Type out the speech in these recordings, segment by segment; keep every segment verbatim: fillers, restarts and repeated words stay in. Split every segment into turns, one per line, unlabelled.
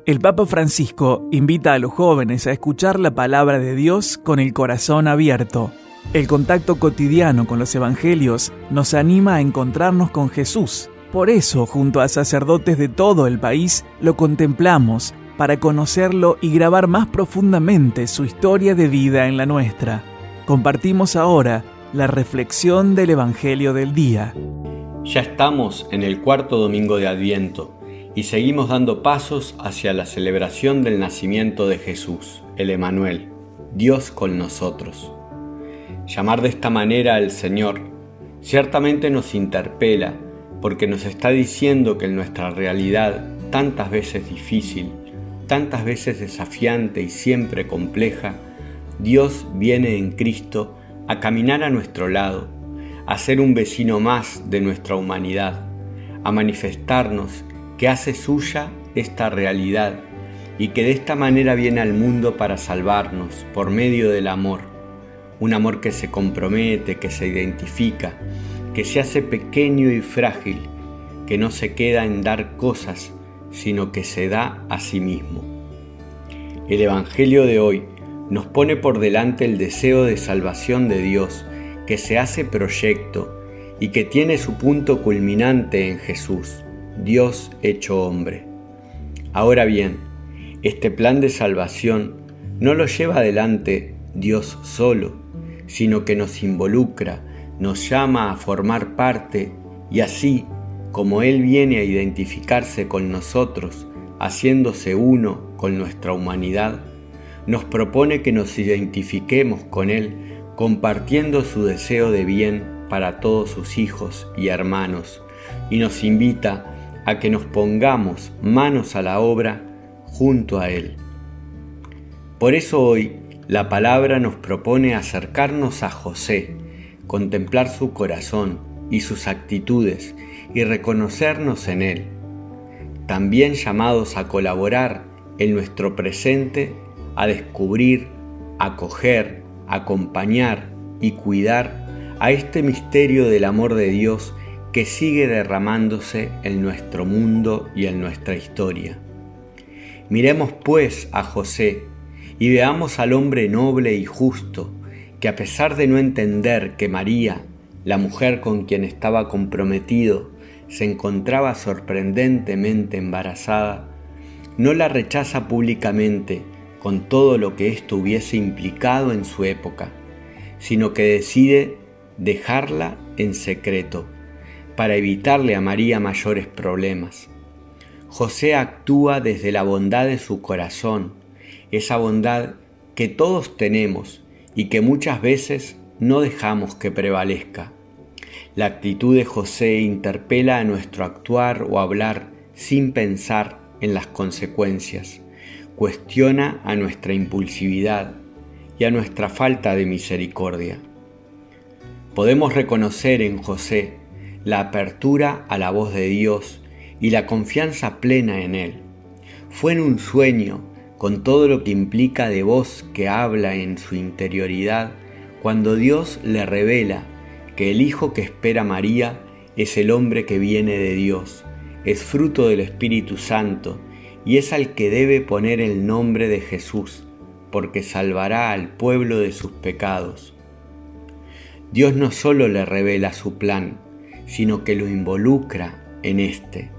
El Papa Francisco invita a los jóvenes a escuchar la palabra de Dios con el corazón abierto. El contacto cotidiano con los evangelios nos anima a encontrarnos con Jesús. Por eso, junto a sacerdotes de todo el país, lo contemplamos para conocerlo y grabar más profundamente su historia de vida en la nuestra. Compartimos ahora la reflexión del Evangelio del día.
Ya estamos en el cuarto domingo de Adviento y seguimos dando pasos hacia la celebración del nacimiento de Jesús, el Emmanuel, Dios con nosotros. Llamar de esta manera al Señor ciertamente nos interpela porque nos está diciendo que en nuestra realidad, tantas veces difícil, tantas veces desafiante y siempre compleja, Dios viene en Cristo a caminar a nuestro lado, a ser un vecino más de nuestra humanidad, a manifestarnos que hace suya esta realidad y que de esta manera viene al mundo para salvarnos por medio del amor, un amor que se compromete, que se identifica, que se hace pequeño y frágil, que no se queda en dar cosas, sino que se da a sí mismo. El Evangelio de hoy nos pone por delante el deseo de salvación de Dios, que se hace proyecto y que tiene su punto culminante en Jesús, Dios hecho hombre. Ahora bien, este plan de salvación no lo lleva adelante Dios solo, sino que nos involucra, nos llama a formar parte y así, como Él viene a identificarse con nosotros, haciéndose uno con nuestra humanidad, nos propone que nos identifiquemos con Él, compartiendo su deseo de bien para todos sus hijos y hermanos, y nos invita a que nos pongamos manos a la obra junto a Él. Por eso hoy la palabra nos propone acercarnos a José, contemplar su corazón y sus actitudes y reconocernos en Él. También llamados a colaborar en nuestro presente, a descubrir, acoger, acompañar y cuidar a este misterio del amor de Dios que sigue derramándose en nuestro mundo y en nuestra historia. Miremos pues a José y veamos al hombre noble y justo que, a pesar de no entender que María, la mujer con quien estaba comprometido, se encontraba sorprendentemente embarazada, no la rechaza públicamente con todo lo que esto hubiese implicado en su época, sino que decide dejarla en secreto para evitarle a María mayores problemas. José actúa desde la bondad de su corazón, esa bondad que todos tenemos y que muchas veces no dejamos que prevalezca. La actitud de José interpela a nuestro actuar o hablar sin pensar en las consecuencias, cuestiona a nuestra impulsividad y a nuestra falta de misericordia. Podemos reconocer en José la apertura a la voz de Dios y la confianza plena en Él. Fue en un sueño, con todo lo que implica de voz que habla en su interioridad, cuando Dios le revela que el hijo que espera María es el hombre que viene de Dios, es fruto del Espíritu Santo y es al que debe poner el nombre de Jesús, porque salvará al pueblo de sus pecados. Dios no solo le revela su plan, sino que lo involucra en este.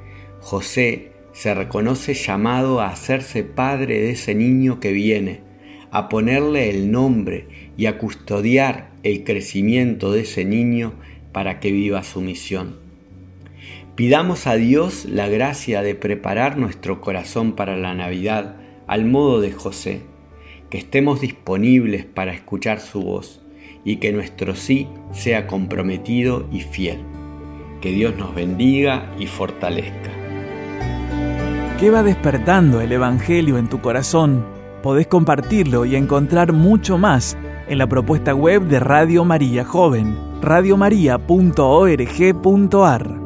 José se reconoce llamado a hacerse padre de ese niño que viene, a ponerle el nombre y a custodiar el crecimiento de ese niño para que viva su misión. Pidamos a Dios la gracia de preparar nuestro corazón para la Navidad al modo de José, que estemos disponibles para escuchar su voz y que nuestro sí sea comprometido y fiel. Que Dios nos bendiga y fortalezca.
¿Qué va despertando el Evangelio en tu corazón? Podés compartirlo y encontrar mucho más en la propuesta web de Radio María Joven, radio maría punto org punto a r.